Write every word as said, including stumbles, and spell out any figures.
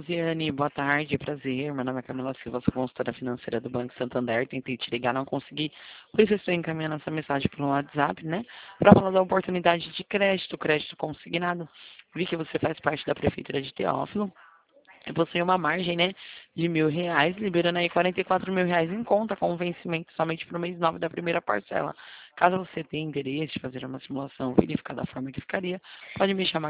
Rosiane, boa tarde, prazer. Meu nome é Camila Silva, sou consultora financeira do Banco Santander. Tentei te ligar, não consegui, por isso eu estou encaminhando essa mensagem pelo WhatsApp, né? Para falar da oportunidade de crédito, crédito consignado. Vi que você faz parte da Prefeitura de Teófilo. E possui uma margem, né, de mil reais, liberando aí quarenta e quatro mil reais em conta, com vencimento somente para o mês nove da primeira parcela. Caso você tenha interesse de fazer uma simulação, verificar da forma que ficaria, pode me chamar.